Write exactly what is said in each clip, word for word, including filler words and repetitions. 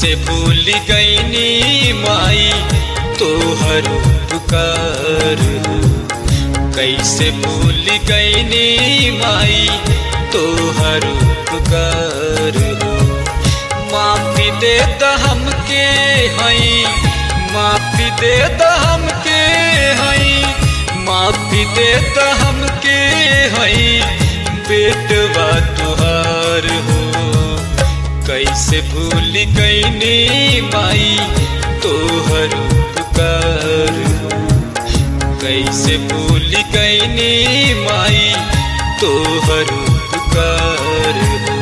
कैसे भूल गईनी माई तोहर पुकार हो। कैसे भूल गईनी माई तोहर पुकार हो। माफी दे द हमके हई, माफी दे द हमके हई, माफी दे द हमके हई बेटवा तुहार हो। कैसे भूल गईनी माई तोहर पुकार हो। कैसे भूल गईनी माई तोहर पुकार हो।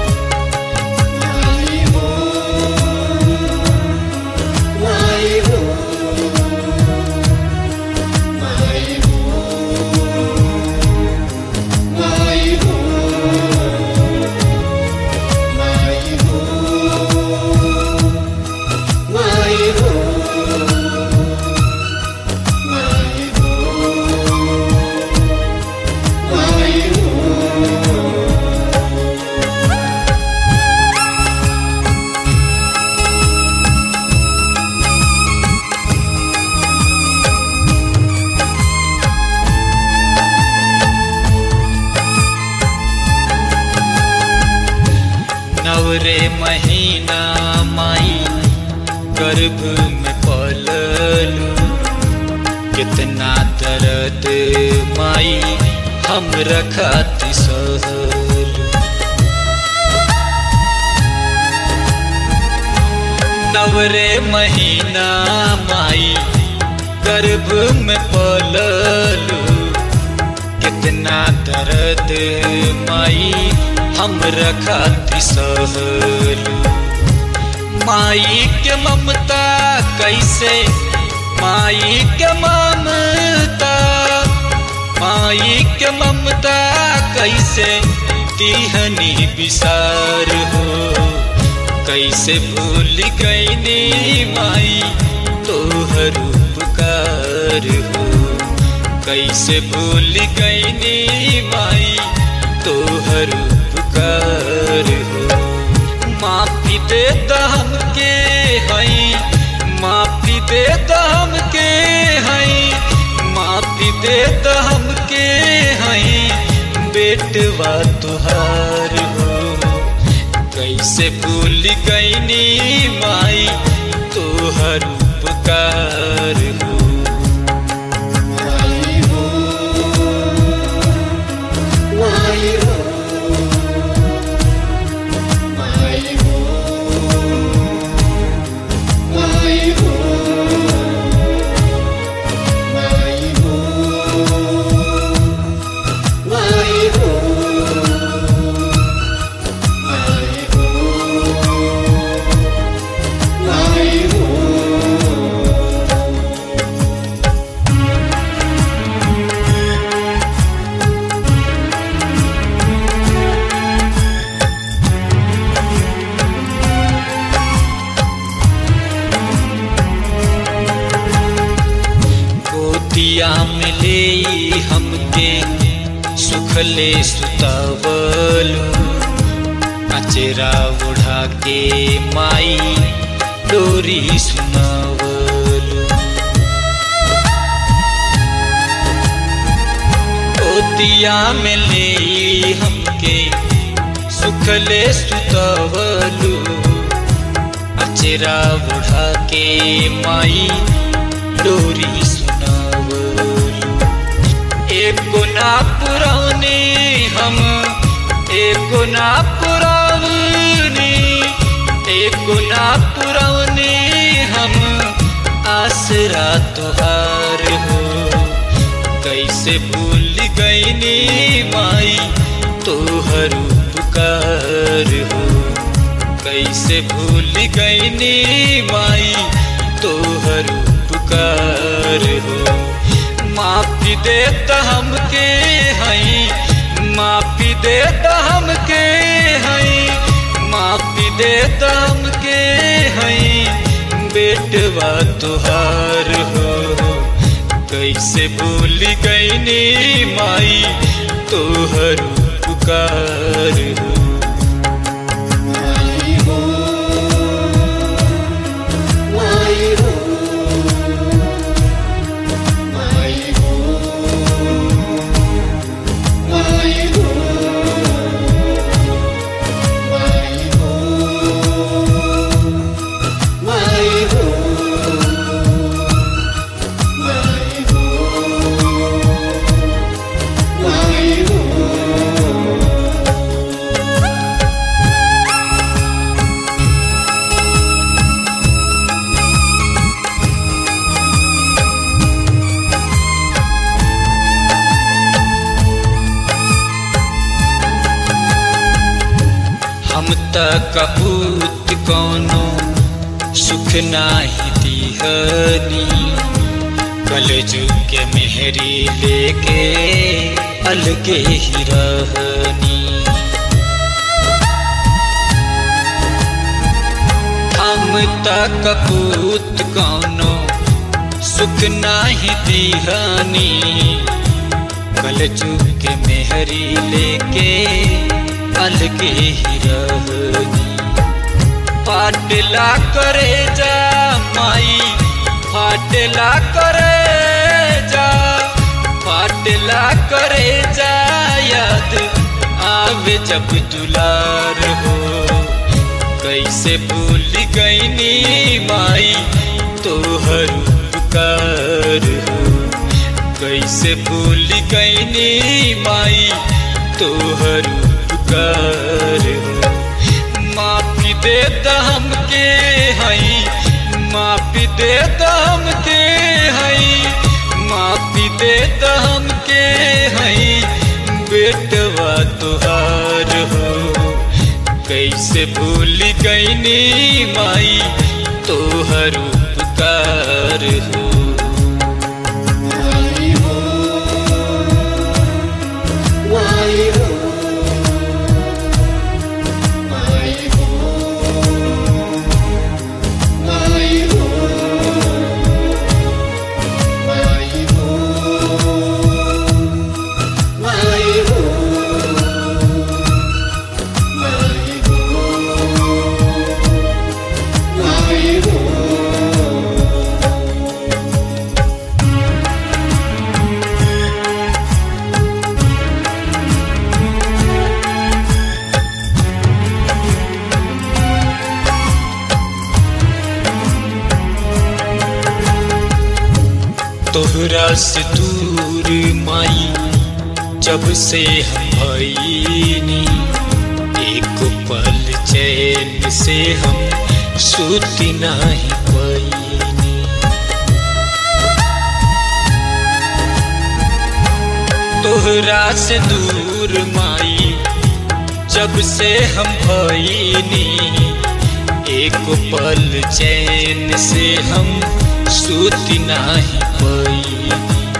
नवरे महीना माई गर्भ में पललू। कितना दर्द माई हम रखाती सहलू। नवरे महीना माई गर्भ में पललू। कितना दर्द माई हम रखाती सहलू। माई के ममता कैसे, माई के ममता, माई के ममता कैसे तिहनी विसार हो। कैसे भूल गईनी माई तोहर पुकार हो। कैसे भूल गईनी माई तोहर पुकार हो। माफी दे द हमके हई, माफी दे द हमके हई, माफी दे द हमके हई बेटवा तुहार हो। कैसे भूल गईनी माई तोहर पुकार हो। गोदिया में ले हमके सुखले सुतावलू। अचेरा उड़ा के माई डोरी सुनावलू। गोदिया में ले हमके सुखले सुतावलू। अचेरा उड़ा के माई डोरी सुनावलू। एको ना पुराने हम, एको ना पुराने, एको ना पुराने हम आसरा तुहार हो। कैसे भूल गईनी माई तोहर पुकार हो। कैसे भूल गईनी माई तोहर पुकार हो। माफी दे द हमके हई, माफी दे द हमके हई, माफी दे द हमके हई बेटवा तुहार हो। कैसे भूल गईनी माई तोहर पुकार हो। ममता कपूत कौनो सुख नाही दिहनी, कलजुग के मेहरी लेके अलगे ही रहनी। ममता कपूत कौनो सुख नाही दिहनी, कलजुग के मेहरी लेके अलगे ही रहनी। फाटला करे जा माई, फाटला करे जा, फाटला करे जा, याद आवे जब दुलार हो। कैसे भूल गईनी माई तोहर उपकार हो, कैसे भूल गईनी माई तोहर उपकार हो। माफी दे द हमके हई, माफी दे द हमके हई, माफी दे द हमके हई, बेटवा तुहार हो। कैसे भूल गईनी माई तोहर उपकार हो। माई हो, माई हो, माई हो, माई हो, माई हो, माई हो, माई हो, माई हो। तोहरा से दूर माई जब से हम भईनी, एक पल चैन से हम सूती नहीं पाईनी। तोहरा से दूर माई जब से हम भईनी, एक पल चैन से हम सूती नहीं पाईनी।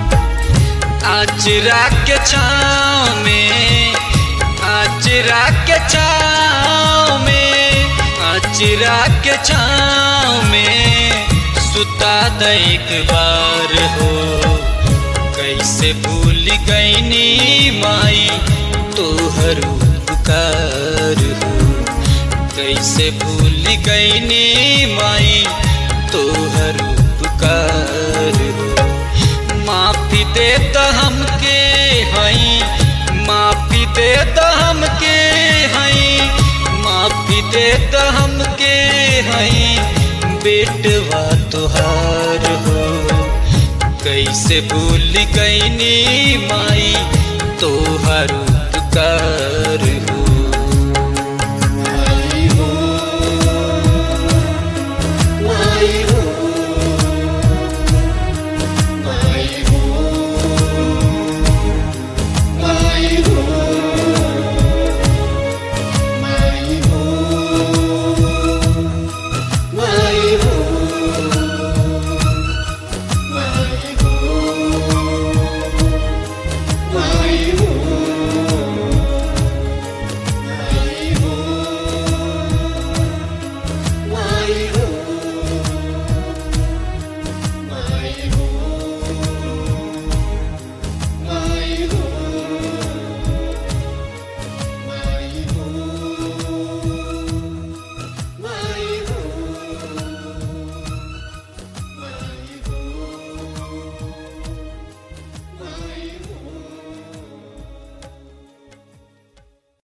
आचरा के छाँव में, आचरा के छाँव में, आचरा के छाँव में सुता द एक बार हो। कैसे भूल गईनी माई तोहर उपकार हो, कैसे भूल गईनी माई तोहर उपकार हो। माफी दे द हमके हई, माफी दे द हमके हई, माफी दे द हमके हई, बेटवा तुहार हो। कैसे भूल गईनी माई